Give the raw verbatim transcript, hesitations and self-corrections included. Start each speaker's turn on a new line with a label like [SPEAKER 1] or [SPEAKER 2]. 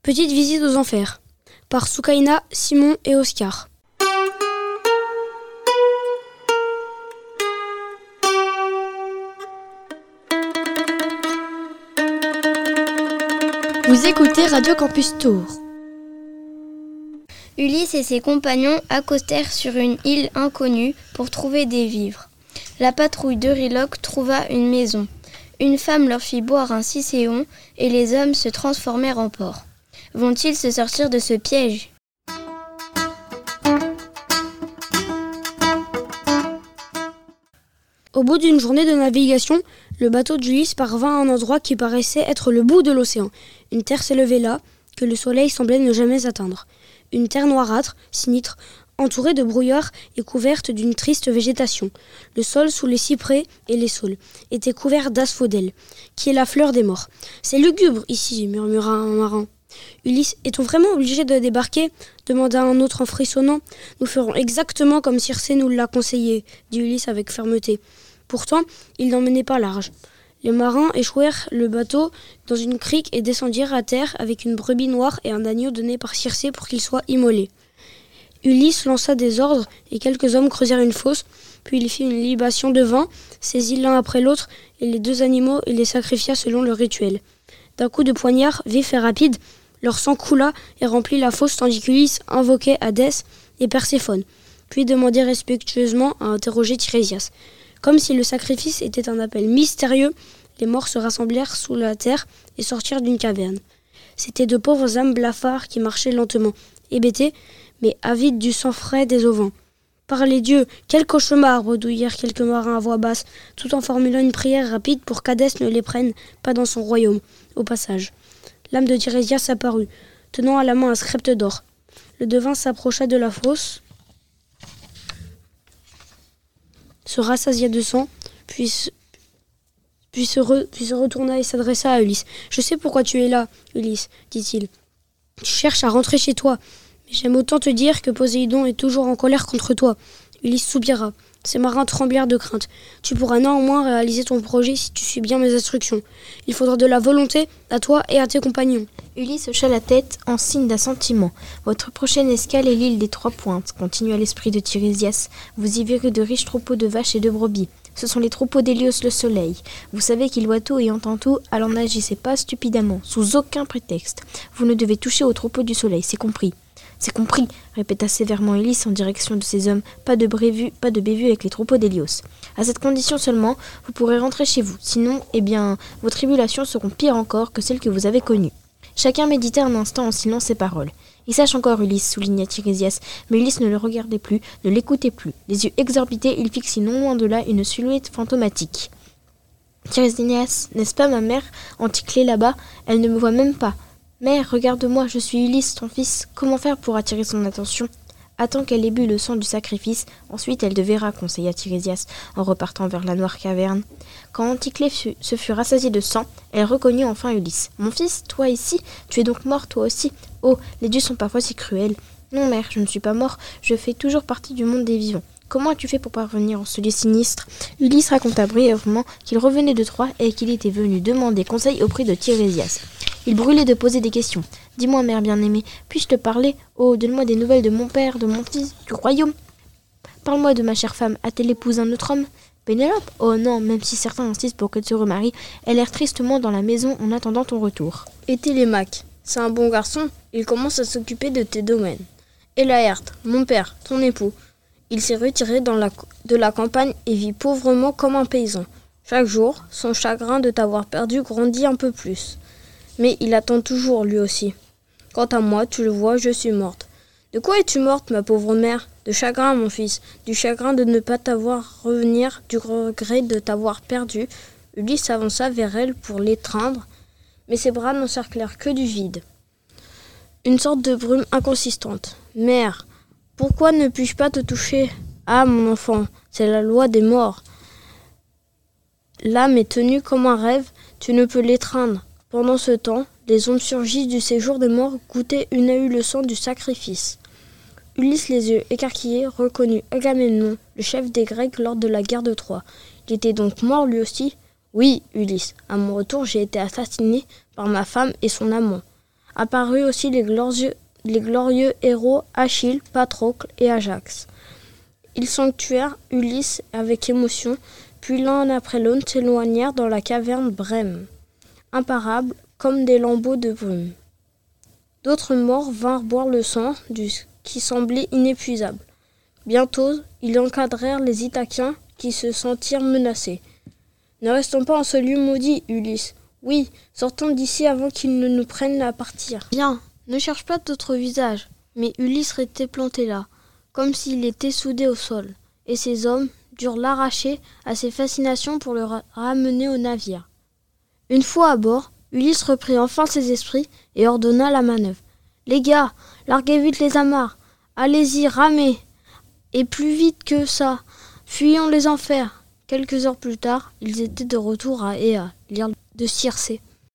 [SPEAKER 1] Petite visite aux enfers, par Soukaina, Simon et Oscar. Vous écoutez Radio Campus Tours.
[SPEAKER 2] Ulysse et ses compagnons accostèrent sur une île inconnue pour trouver des vivres. La patrouille d'Euryloque trouva une maison. Une femme leur fit boire un cicéon et les hommes se transformèrent en porcs. Vont-ils se sortir de ce piège ?
[SPEAKER 1] Au bout d'une journée de navigation, le bateau d'Ulysse parvint à un endroit qui paraissait être le bout de l'océan. Une terre s'élevait là, que le soleil semblait ne jamais atteindre. Une terre noirâtre, sinistre, entourée de brouillard et couverte d'une triste végétation. Le sol sous les cyprès et les saules était couvert d'asphodèle, qui est la fleur des morts. « C'est lugubre ici », murmura un marin. « Ulysse, est-on vraiment obligé de débarquer ?» demanda un autre en frissonnant. « Nous ferons exactement comme Circé nous l'a conseillé », dit Ulysse avec fermeté. Pourtant, il n'en menait pas large. Les marins échouèrent le bateau dans une crique et descendirent à terre avec une brebis noire et un agneau donné par Circé pour qu'ils soient immolés. Ulysse lança des ordres et quelques hommes creusèrent une fosse, puis il fit une libation de vin, saisit l'un après l'autre et les deux animaux et les sacrifia selon le rituel. D'un coup de poignard vif et rapide, leur sang coula et remplit la fosse tandis qu'Ulysse invoquait Hadès et Perséphone, puis demandait respectueusement à interroger Tirésias. Comme si le sacrifice était un appel mystérieux, les morts se rassemblèrent sous la terre et sortirent d'une caverne. C'étaient de pauvres âmes blafards qui marchaient lentement, hébétés, mais avides du sang frais des auvents. « Par les dieux, quel cauchemar !» bredouillèrent quelques marins à voix basse, tout en formulant une prière rapide pour qu'Hadès ne les prenne pas dans son royaume, au passage. L'âme de Tirésias apparut, tenant à la main un sceptre d'or. Le devin s'approcha de la fosse, se rassasia de sang, puis se, puis, se re, puis se retourna et s'adressa à Ulysse. « Je sais pourquoi tu es là, Ulysse, dit-il. Tu cherches à rentrer chez toi, mais j'aime autant te dire que Poséidon est toujours en colère contre toi. » Ulysse soupira. Ses marins tremblèrent de crainte. « Tu pourras néanmoins réaliser ton projet si tu suis bien mes instructions. Il faudra de la volonté à toi et à tes compagnons. »
[SPEAKER 3] Ulysse hocha la tête en signe d'assentiment. « Votre prochaine escale est l'île des Trois Pointes, continua l'esprit de Tirésias. Vous y verrez de riches troupeaux de vaches et de brebis. Ce sont les troupeaux d'Hélios le soleil. Vous savez qu'il voit tout et entend tout, alors n'agissez pas stupidement, sous aucun prétexte. Vous ne devez toucher aux troupeaux du soleil, c'est compris. » « C'est compris, répéta sévèrement Ulysse en direction de ses hommes. Pas de bévue, pas de bévue avec les troupeaux d'Hélios. À cette condition seulement, vous pourrez rentrer chez vous. Sinon, eh bien, vos tribulations seront pires encore que celles que vous avez connues. Chacun médita un instant en silence ces paroles. Il sache encore, Ulysse, souligna Tirésias, mais Ulysse ne le regardait plus, ne l'écoutait plus. Les yeux exorbités, il fixait non loin de là une silhouette fantomatique. Tirésias, n'est-ce pas ma mère, Anticlée là-bas? Elle ne me voit même pas. Mère, regarde-moi, je suis Ulysse, ton fils. Comment faire pour attirer son attention ? Attends qu'elle ait bu le sang du sacrifice, ensuite elle te verra, conseilla Tirésias, en repartant vers la noire caverne. Quand Anticlée fut, se fut rassasiée de sang, elle reconnut enfin Ulysse. Mon fils, toi ici, tu es donc mort toi aussi. Oh, les dieux sont parfois si cruels. Non, mère, je ne suis pas mort, je fais toujours partie du monde des vivants. Comment as-tu fait pour parvenir en ce lieu sinistre ? Ulysse raconta brièvement qu'il revenait de Troie et qu'il était venu demander conseil auprès de Tirésias. Il brûlait de poser des questions. « Dis-moi, mère bien-aimée, puis-je te parler ? Oh, donne-moi des nouvelles de mon père, de mon fils, du royaume. Parle-moi de ma chère femme. A-t-elle épousé un autre homme ? Pénélope ? Oh non, même si certains insistent pour qu'elle se remarie, elle erre tristement dans la maison en attendant ton retour. »
[SPEAKER 4] Et Télémaque, c'est un bon garçon, il commence à s'occuper de tes domaines. Et Laërte, mon père, ton époux, il s'est retiré dans la, de la campagne et vit pauvrement comme un paysan. Chaque jour, son chagrin de t'avoir perdu grandit un peu plus. Mais il attend toujours, lui aussi. Quant à moi, tu le vois, je suis morte. De quoi es-tu morte, ma pauvre mère ? De chagrin, mon fils, du chagrin de ne pas t'avoir revenir, du regret de t'avoir perdu. Ulysse s'avança vers elle pour l'étreindre, mais ses bras n'encerclèrent que du vide. Une sorte de brume inconsistante. Mère, pourquoi ne puis-je pas te toucher ? Ah, mon enfant, c'est la loi des morts. L'âme est tenue comme un rêve, tu ne peux l'étreindre. Pendant ce temps, les ombres surgissent du séjour des morts, goûtaient une à une le sang du sacrifice. Ulysse, les yeux écarquillés, reconnut Agamemnon, le chef des Grecs lors de la guerre de Troie. Il était donc mort lui aussi ? Oui, Ulysse. À mon retour, j'ai été assassiné par ma femme et son amant. Apparurent aussi les glorieux, les glorieux héros Achille, Patrocle et Ajax. Ils sanctuèrent Ulysse avec émotion, puis l'un après l'autre s'éloignèrent dans la caverne Brême, imparables comme des lambeaux de brume. D'autres morts vinrent boire le sang du, qui semblait inépuisable. Bientôt, ils encadrèrent les Ithaciens qui se sentirent menacés. « Ne restons pas en ce lieu maudit, Ulysse. Oui, sortons d'ici avant qu'ils ne nous prennent à partir. »
[SPEAKER 1] Bien, ne cherche pas d'autre visage. Mais Ulysse restait planté là, comme s'il était soudé au sol, et ses hommes durent l'arracher à ses fascinations pour le ra- ramener au navire. Une fois à bord, Ulysse reprit enfin ses esprits et ordonna la manœuvre. « Les gars, larguez vite les amarres. Allez-y, ramez. Et plus vite que ça. Fuyons les enfers. » Quelques heures plus tard, ils étaient de retour à Éa, l'île de Circé.